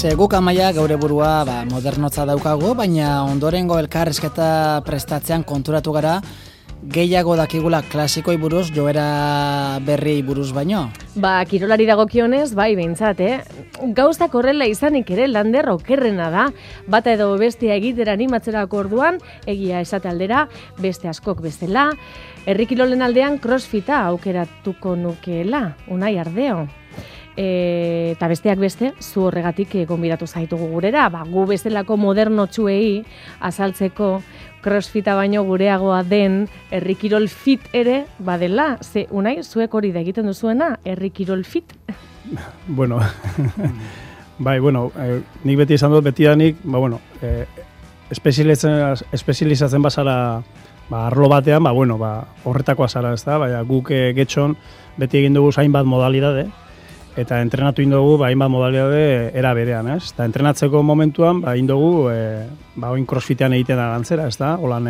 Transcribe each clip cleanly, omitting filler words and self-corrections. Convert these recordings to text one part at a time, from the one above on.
Ze guk Amaia gaure burua modernotza daukagu, baina ondorengo elkarrizketa prestatzean konturatu gara gehiago dakigula klasikoi buruz, joera berri buruz baino. Kirolari dagokionez, bai behintzat, gauzak horrela izanik ere lander okerrena da. Bata edo bestea egitera animatzerako orduan, egia esate aldera, beste askok bestela. Herri kirolen aldean crossfita aukeratuko nukeela, Unai Ardeo. Eta besteak beste, zu horregatik gonbidatu zaitugu gurera, gu bestelako modernotsuei azaltzeko crossfita baino gureagoa den herri kirol fit ere badela. Ze Unai, zuek hori da egiten duzuena, herri kirol fit? Bueno, nik beti esan dut, betidanik, espezializatzen bazara arlo batean, horretakoa zara, ez da, guk getxon beti egin dugu hainbat modalidade, eta entrenatu indugu hainbat modalidade era berean, ez? Eta entrenatzeko momentuan egin dugu oin crossfitean egiten da gantzera, ez da? Holan,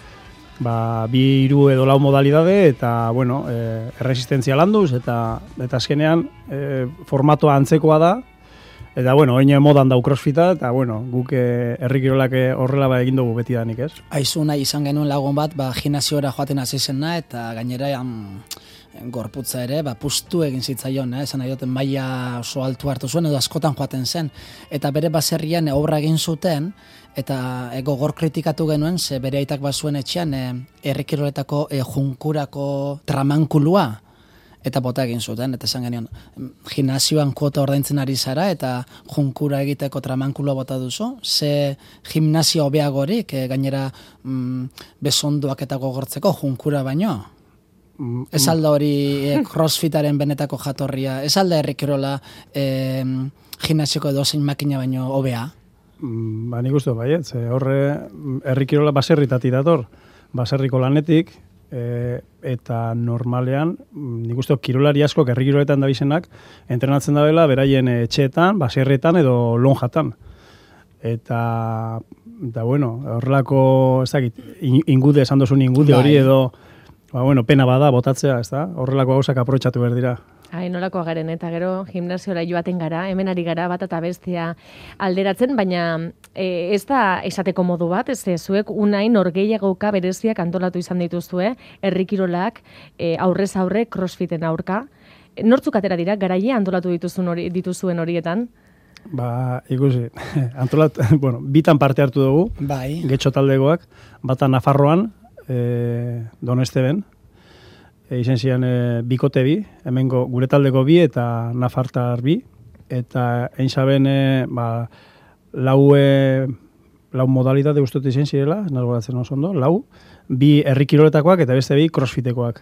2, 3 edo 4 modalidade eta, erresistentzia landuz, eta azkenean formatoa antzekoa da, eta, oin modan dau crossfita, eta, guk herri kirolak horrela egin dugu betidanik, ez? Aizu nahi izan genuen lagun bat, gimnasiora joaten hasi zena, eta gainera gorputza ere, pustu egin zitzaion, esan nahi duten maila oso altu hartu zuen, edo askotan joaten zen, eta bere baserrian obra egin zuten, eta gogor kritikatu genuen, ze bere aitak bazuen etxean herri kiroletako junkurako tramankulua, eta bota egin zuten, eta esan genion, gimnasioan kuota ordaintzen ari zara, eta junkura egiteko tramankulua bota duzu, ze gimnasio hobeagorik, gainera besonduak eta gogortzeko junkura baino. Ez alda hori crossfitaren benetako jatorria, ez alda herri kirola gimnasioko edozein makina baino hobea? Nik uste baiet, horre herri kirola baserritati dator, baserriko lanetik, eta normalean, nik uste kirolari asko herri kiroletan dabizenak, entrenatzen dabela beraien etxeetan, baserretan edo lonjatan. Eta horrelako, ez dakit, ingude, esan dozun ingude hori edo, pena bada botatzea, ez da? Horrelako gauzak aprobetxatu behar dira. Nolako garen, eta gero gimnasiora joaten gara, hemen ari gara bat eta bestea alderatzen, baina ez da esateko modu bat, ez zuek Unai norgehiagoka bereziak antolatu izan dituzue, herri kirolak aurrez aurre crossfiten aurka. Nortzuk atera dira, garaile antolatu dituzuen horietan? Ikusi, bitan parte hartu dugu, getxo taldegoak, bata Nafarroan, Donesteben, izen ziren bikote bi, hemengo gure taldeko bi eta Nafartar bi, eta egin zaben lau modalitate guztot izen zirela, nago garatzen oso ondo, bi herri kiroletakoak eta beste bi crossfitekoak.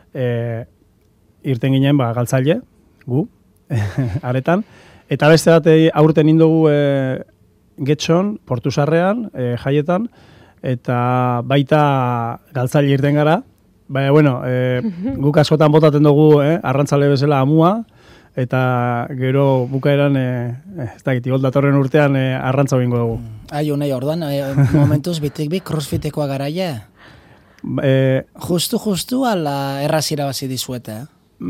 Irten ginen galtzaile, gu, aretan, eta beste bat aurten indogu getxon, Portusarrean, jaietan, eta baita galtzaile irten gara, guk askotan botaten dugu arrantzale bezala amua, eta gero bukaeran, ez dakit, igol datorren urtean arrantza bingo dugu. Unai, orduan, momentuz bitik bi crossfitekoa garaia? Justu, ala erraz irabazi dizuete?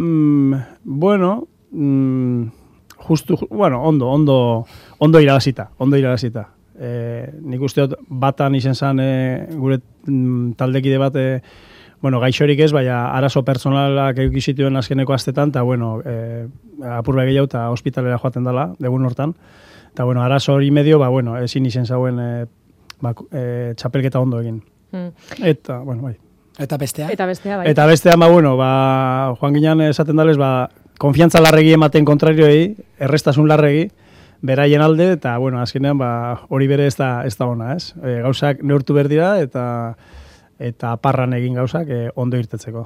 Ondo irabazita. Nik usteot batan izen zen gure taldekide bat, gaixorik ez, arazo personalak eukizituen azkeneko astetan, eta apurba gehiago eta hospitalera joaten dela, degun hortan. Eta arazo hori medio, ezin izen zauen txapelketa ondo egin. Eta, bai. Eta bestea? Eta bestea, joan ginen esaten dalez, konfiantza larregi ematen kontrarioei, errestasun larregi, beraien alde, eta, azkenean, hori bere ez da ona, ez? Gauzak neurtu behar dira, eta parran egin gauzak ondo irtetzeko.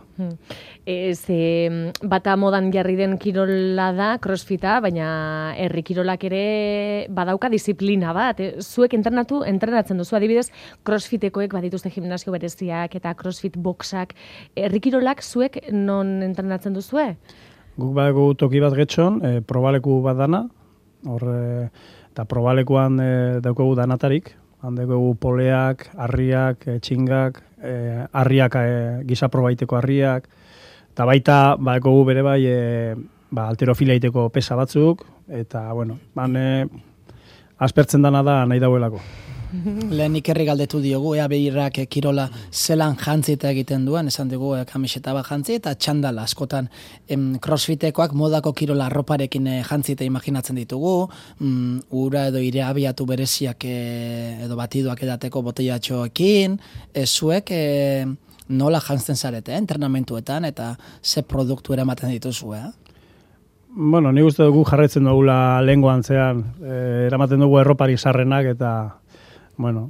Bata modan jarri den kirola da, crossfita, baina herri kirolak ere badauka disiplina bat. Zuek entrenatzen duzu, adibidez, crossfitekoek badituzte gimnasio bereziak eta crossfit boxak. Herri kirolak zuek non entrenatzen duzue? Guk badago toki bat getxon, probaleku bat dana, eta probalekuan daukagu danatarik, handeko poleak, harriak, txingak, harriak, gisa probaiteko harriak, eta baita badeko bere bai alterofila iteko pesa batzuk, eta, aspertzen dana da nahi dauelako. Lehen ikerri galdetu diogu, ea behirrak kirola zelan jantzita egiten duen, esan dugu kamiseta bat jantzi eta txandala askotan. Crossfitekoak modako kirola arroparekin jantzita imaginatzen ditugu, ura edo ire abiatu bereziak edo batiduak edateko botellatxoekin, zuek nola jantzen zarete, entrenamentuetan eta ze produktu eramaten dituzu, Bueno, nik uste dugu jarraitzen dugula lehengoan zean, eramaten dugu erropari sarrenak eta bueno,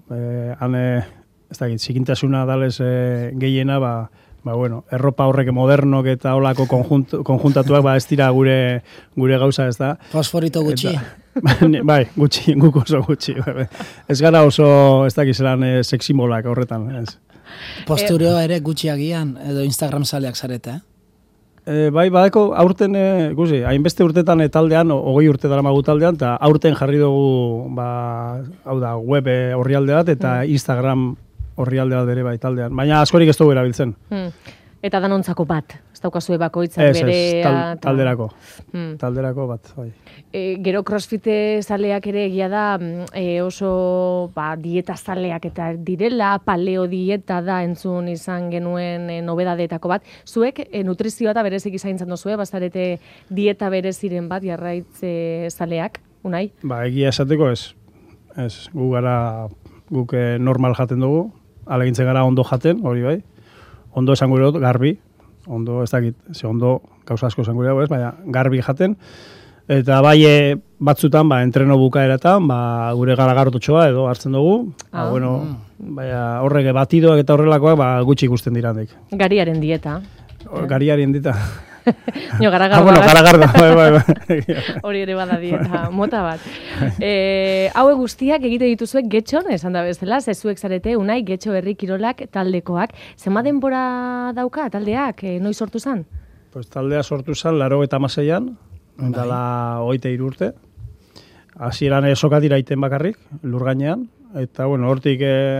ez dakit, zikintasuna dalez gehiena, bueno, erropa horrek modernok eta holako konjuntatuak, ez dira gure gauza, ez da. Fosforito gutxi. Bai, gutxi, guk oso gutxi. Ez gara oso, ez dakit, zelan seximolak horretan, ez. Posturioa ere gutxiagian, edo Instagram zaleak zarete, Bai, badeko, aurten, hainbeste urtetan taldean, 20 urte daramagu taldean, eta aurten jarri dugu, hau da, web orrialde bat, eta Instagram orrialde bat ere bai taldean. Baina askorik ez dugu erabiltzen. Eta danontzako bat, ez daukazue bakoitzak berea. Talderako. Talderako bat, bai. Gero crossfite zaleak ere egia da oso dieta zaleak eta direla, paleo dieta da entzun izan genuen nobedadetako bat. Zuek nutrizioa eta berezik zaintzen duzue, bazarete dieta bereziren bat jarraitze zaleak, Unai? Egia esateko ez. Ez, guk normal jaten dugu, alegintzen gara ondo jaten, hori bai. Ondo esan gure dut, garbi, ondo ez dakit, ondo gauza asko esan gure dago ez, baina garbi jaten, eta bai batzutan, entreno bukaeratan, gure garagarototxoa edo hartzen dugu, bueno, horrek batidoak eta horrelakoak gutxi ikusten dirandik. Gariaren dieta. Gariaren dieta. Garagarda. Hori ere bada dieta, mota bat. Haue guztiak egite dituzuek getxon, esan da bezala, zezuek zarete, Unai, Getxo Herri Kirolak taldekoak. Zema denbora dauka taldeak, noiz sortu zen? Pues taldea sortu zen, 96an, dala 23 urte. Hasieran sokatira iten bakarrik, lur gainean, eta hortik,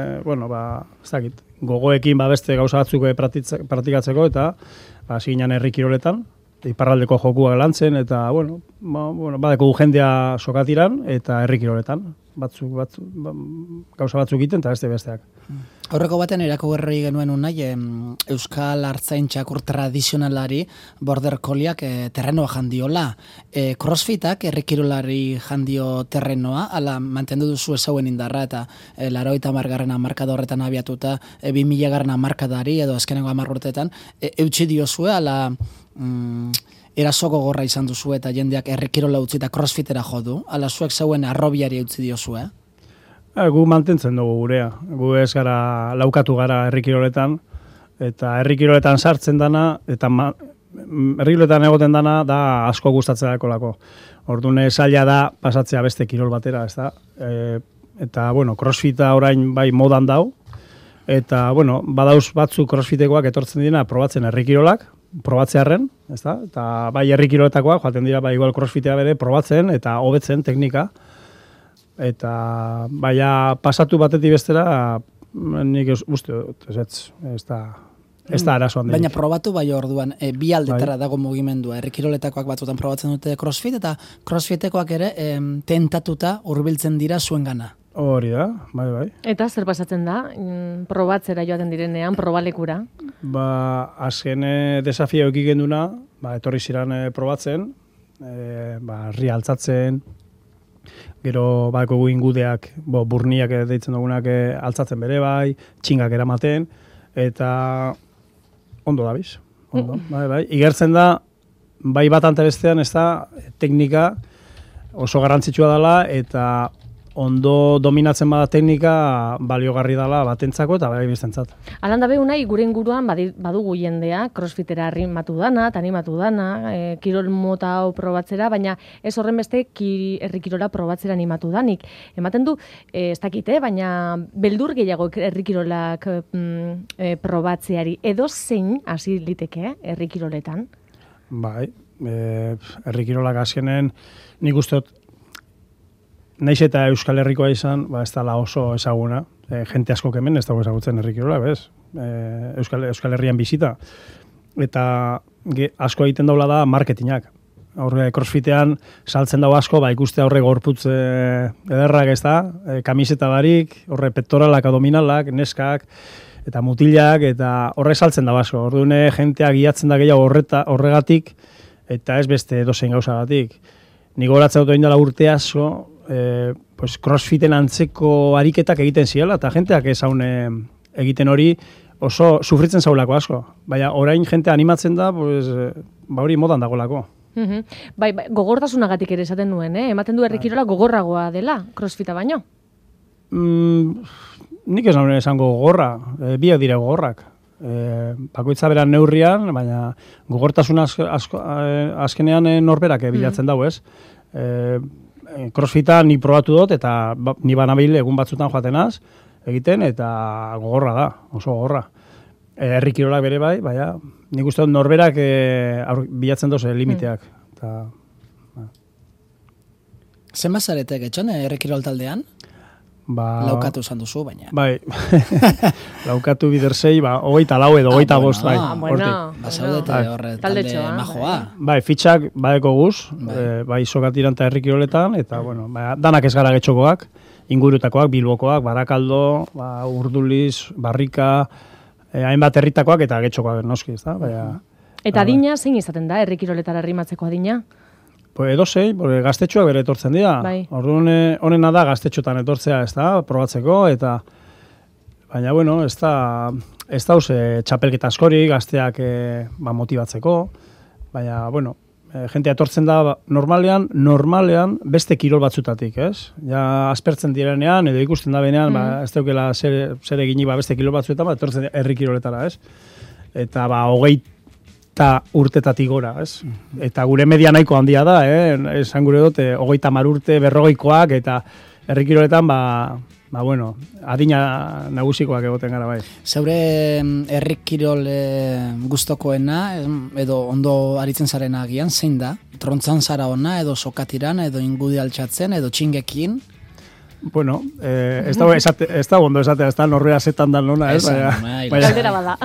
ez dakit, gogoekin beste gauza batzuk praktikatzeko, eta hasi ginen herri kiroletan, iparraldeko jokuak lantzen, eta, badeko jendea sokatiran, eta herri kiroletan, gauza batzuk egiten, eta besteak. Horreko baten irakurri genuen Unai, Euskal Artzain txakur tradizionalari border colliek terrenoa jandiola. Crossfitak herri kirolari jandio terrenoa, ala mantendu duzu ezauen indarra, eta 80. hamarkada horretan abiatuta, 2000. hamarkadari edo azkenengo 10 urteetan, eutsi diozue, ala erasoko gorra izan duzu eta jendeak herri kirola utzi eta crossfitera jodu, ala zuek zeuen arrobiari utzi diozue? Gu mantentzen dugu gurea. Gu ez gara, laukatu gara herri kiroletan, eta herri kiroletan sartzen dana, eta herri kiroletan egoten dana, da asko gustatzen dakolako. Orduan zaila da pasatzea beste kirol batera, ez da? Eta, crossfita orain bai modan dau, eta, badauz batzuk crossfitekoak etortzen dira probatzen herri kirolak, probatzearren, ez da? Eta bai herri kiroletakoak, joaten dira bai igual crossfitea bere probatzen eta hobetzen teknika. Eta pasatu batetik bestera, nik uste dut, ez da arazoan. Baina probatu bai orduan, bi aldetara dago mugimendua. Herri kiroletakoak batzutan probatzen dute crossfit, eta crossfitekoak ere tentatuta hurbiltzen dira zuengana. Hori da, bai. Eta zer pasatzen da, probatzera joaten direnean, probalekura? Azken desafio ekiken duna, etorri ziren probatzen, herri altzatzen, gero bako ingudeak, burniak deitzen dugunak altzatzen bere bai, txingak eramaten, eta ondo dabiz. Bai. Igertzen da, bai bat ante bestean, ez da, teknika oso garrantzitsua dela, eta ondo dominatzen bada teknika baliogarri dela batentzako eta bai bestentzat. Alan da Unai, gure inguruan badugu jendea, crossfitera animatu dana, kirol mota hau probatzera, baina ez horren beste herri kirola probatzera animatu danik. Ematen du, ez dakite, baina beldur gehiago herri kirolak probatzeari. Edo zein hasi liteke herri kiroletan? Bai, herri kirolak azkenen nik uste dut naiz eta Euskal Herrikoa izan, ez dela oso ezaguna. Jente asko hemen ez dago ezagutzen herri kirola, bez? Euskal Herrian bizita. Eta asko egiten daula da marketingak. Horre, crossfitean saltzen dago asko, ikuste horre gorputz ederrak ez da, kamiseta barik, horre pektoralak, abdominalak, neskak, eta mutilak, eta horre saltzen dago asko. Orduan, jenteak giatzen da gehiago horregatik, eta ez beste dozein gauzagatik. Nik horatzen dut egin dela urte asko, pues crossfiten antzeko ariketak egiten ziela, eta jenteak ezaun egiten hori oso sufritzen zaulako asko. Baina orain jente animatzen da, pues, hori modan dagolako. Bai, gogortasunagatik ere esaten duen, ematen du herrikirola gogorragoa dela, crossfita baino? Nik ez nahi esango gogorra, biak dire gogorrak. Bakoitza beran neurrian, baina gogortasun azkenean norberak bilatzen dago, ez? Crossfita ni probatu dut, eta ni banabil egun batzutan joatenaz, egiten, eta gogorra da, oso gogorra. Herrikirolak bere bai, baina nik uste dut norberak bilatzen doze limiteak. Zenbat zarete getxon herrikirol taldean? Laukatu esan duzu, baina. Bai, laukatu biderzei, 24 edo 25, bai. Bueno, basaudete horre talde majoa. Bai, fitxak badeko guz, bai sokatiran eta herrikiroletan, eta bueno, danak ez gara getxokoak, ingurutakoak, Bilbokoak, Barakaldo, Urduliz, Barrika, hainbat herritakoak eta getxokoak noski, ez da? Eta adina, zein izaten da, herrikiroletara arrimatzeko adina? Edozei, gaztetxoak bere etortzen dira. Bai. Orduan, honena da gaztetxotan etortzea, ez da, probatzeko, eta baina, bueno, ez da txapelketa askori, gazteak motibatzeko, baina, bueno, jentea etortzen da normalean beste kirol batzutatik, ez? Ja, aspertzen direnean, edo ikusten da benean, ez daukela zer egini beste kirol batzuetan, etortzen herri kiroletara, ez? Eta 20 urtetatik gora, ez? Eta gure media nahiko handia da, esan gure dut, 30 urte, 40koak, eta herri kiroletan, bueno, adina nagusikoak egoten gara bai. Zeure herrik kirol gustokoena, edo ondo aritzen zarena agian, zein da? Trontzan zara ona, edo sokatiran, edo ingudi altxatzen, edo txingekin? Bueno, ez da ondo esatea, ez da norrea zetan da nona, ez? Galdera bada.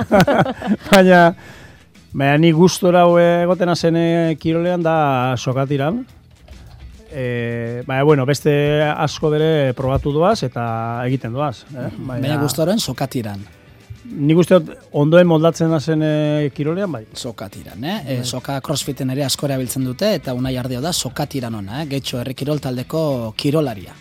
Baina ni gustora egoten zen kirolean da sokatiran. Baina, bueno, beste asko bere probatu doaz eta egiten doaz. Baina gustoren sokatiran. Nik uste ondoen moldatzen zen kirolean, bai. Sokatiran, Soka crossfiten ere asko erabiltzen dute, eta Unai Ardio da sokatiran ona, Getxo herri kirol taldeko kirolaria.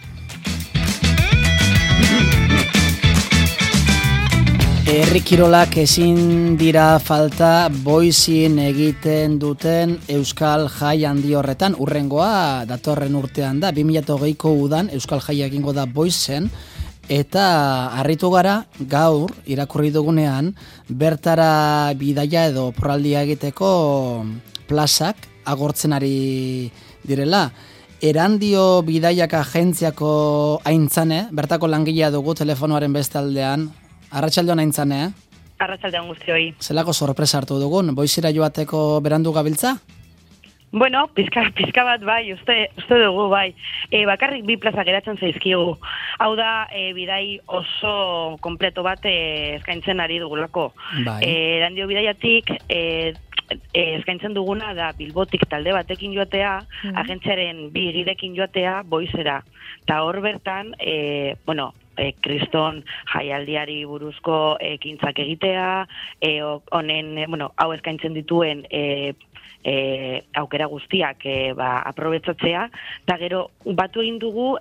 Herrikirolak ezin dira falta boizin egiten duten Euskal Jai handi horretan. Urrengoa datorren urtean da, 2020ko udan Euskal Jai egingo da boizen, eta harritu gara gaur irakurri dugunean bertara bidaia edo oporraldia egiteko plazak agortzen ari direla. Erandio bidaiak agentziako aintzane, bertako langilea dugu telefonoaren beste aldean. Arratsaldeon aintzane, Arratsaldeon guztioi. Zelako sorpresa hartu dugun, boizira joateko berandu gabiltza? Bueno, pizka bat bai, uste dugu bai. Bakarrik 2 plaza geratzen zaizkigu. Hau da, bidai oso kompleto bat eskaintzen ari dugulako. Bai. Erandio bidaiatik eskaintzen duguna da Bilbotik talde batekin joatea, agentziaren 2 gidekin joatea boizera. Eta hor bertan, kriston jaialdiari buruzko ekintzak egitea, hau eskaintzen dituen aukera guztiak aprobetzatzea, eta gero batu egin dugu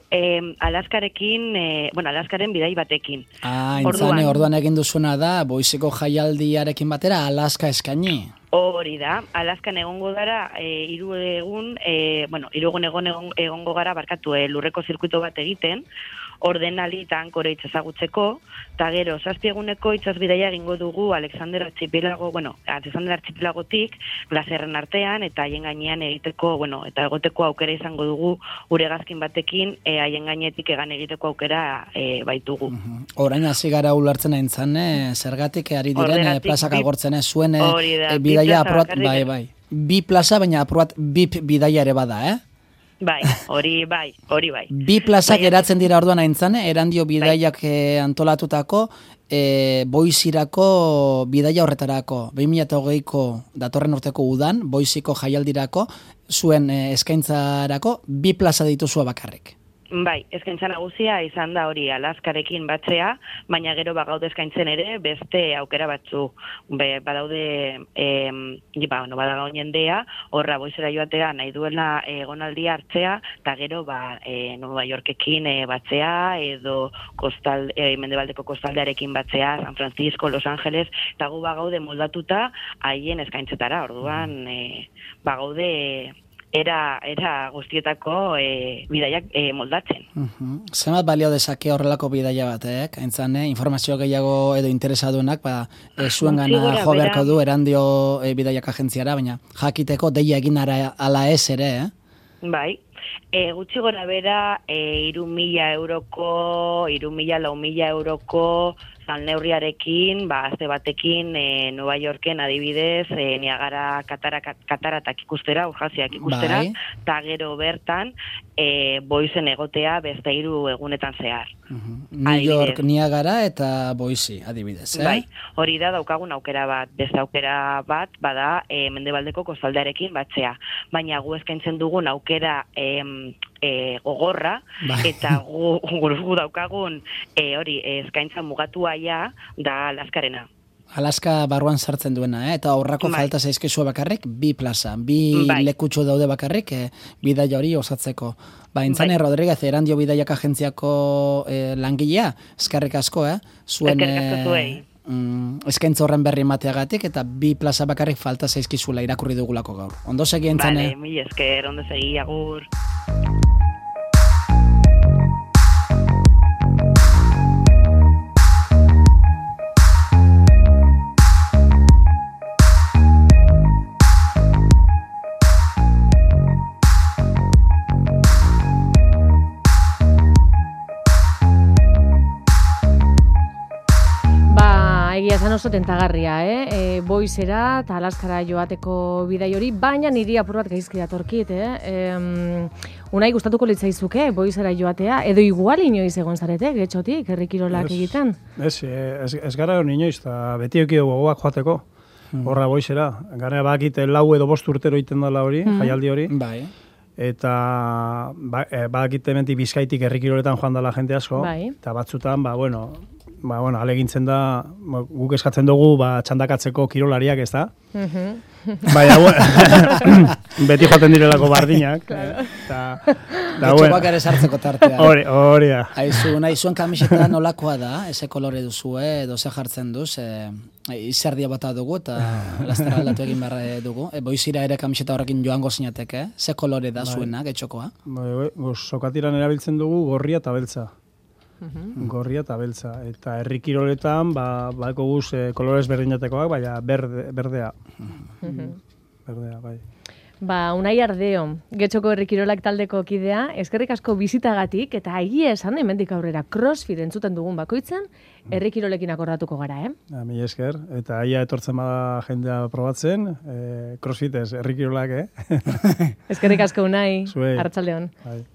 Alaskaren bidai batekin. Intzane, orduan egin duzuena da, boizeko jaialdiarekin batera Alaska eskaini. Hori da, Alaskan egongo gara, 3 egun egongo gara lurreko zirkuito bat egiten, ordenali eta ankore itzazagutzeko, eta gero, 7 eguneko itsasbidaia egingo dugu Alexander Archipelagotik, glazerren artean, eta haien gainean egiteko, eta egoteko aukera izango dugu, uregazkin batekin, haien gainetik egan egiteko aukera baitugu. Orain hasi gara ulertzen aintzan, zergatik ari diren plazak agortzen zuen bidaia aprobat, bai. 2 plaza, baina aprobat BIP bidaia ere bada, Bai, hori bai. 2 plazak eratzen dira orduan aintzane, erandio bidaiak antolatutako, boizirako bidaia horretarako, 2020ko datorren urteko udan, boiziko jaialdirako, zuen eskaintzarako 2 plaza dituzua bakarrik. Bai, eskaintza nagusia izan da hori Alaskarekin batzea, baina gero bagaude eskaintzen ere beste aukera batzu. Badaude, badago jendea, horra boizera joatea nahi duela egonaldia hartzea, eta gero Nueva Yorkekin batzea, edo mendebaldeko kostaldearekin batzea, San Francisco, Los Angeles, eta gu bagaude moldatuta haien eskaintzetara, orduan bagaude era guztietako bidaiak moldatzen. Zenbat balio dezake horrelako bidaia batek? Aintzan, informazio gehiago edo interesaduenak, zuen gana jo beharko du erandio bidaiak agentziara, baina jakiteko deia egin ala ez ere, Bai, gutxi gora bera 3.000 euroko, 4.000 euroko salneurriarekin, azte batekin Nueva Yorken adibidez, Niagara kataratak ikustera, urjaziak ikustera, eta gero bertan Boisen egotea beste 3 egunetan zehar. New York, Niagara eta Boise adibidez, Bai, hori da daukagun aukera bat, beste aukera bat, bada mendebaldeko kostaldearekin batzea, baina gu eskaintzen dugun aukera gogorra, eta gu daukagun hori eskaintza mugatua da Alaskarena. Alaska barruan sartzen duena, eta horrako falta zaizkizua bakarrik 2 plaza, 2 lekutxo daude bakarrik bidaia hori osatzeko. Intzane Rodríguez, Erandio Bidaiak agentziako langilea, eskerrik asko, zuen eskaintza horren berri emateagatik, eta 2 plaza bakarrik falta zaizkizula irakurri dugulako gaur. Ondo segi, Intzane? Bale, mil esker, ondo segi, agur. Egia esan oso tentagarria, Boisera eta Alaskara joateko bidai hori, baina niri apur bat gaizki datorkit, Unai gustatuko litzaizuke Boisera joatea, edo igual inoiz egon zarete, getxotik, herri kirolak egiten? Ez gara hori inoiz, eta beti eukio gogoak joateko, horra Boisera. Gara bakite 4 edo 5 urtero iten dela hori, jaialdi hori. Bai. Eta bakite mentik Bizkaitik herri kiroletan joan dela jente asko, eta batzutan, alegintzen da, guk eskatzen dugu txandakatzeko kirolariak, ez da? Baina, beti joaten direlako bardinak. Getxoak ere sartzeko tartea. Hori da. Aizu, nahi zuen kamiseta nolakoa da, eze kolore duzue, edo ze jartzen duz, izerdia bata dugu, eta lastera aldatu egin behar dugu. Boizira ere kamiseta horrekin joango zinateke, ze kolore da zuena, getxokoa? Sokatiran erabiltzen dugu gorria eta beltza. Gorria eta beltza. Eta herri kiroletan, bako guz kolorez berdinatekoak, baina berdea. Berdea, bai. Unai Ardeo, Getxoko herri kirolak taldeko kidea, eskerrik asko bizitagatik, eta egia esan, hemendik aurrera CrossFit entzuten dugun bakoitzen, herri kirolekin akordatuko gara, Mila esker, eta aia etortzen bada jendea probatzen, CrossFit ez, herri kirolak, Eskerrik asko, Unai, Zuei. Arratsaldeon. Bai.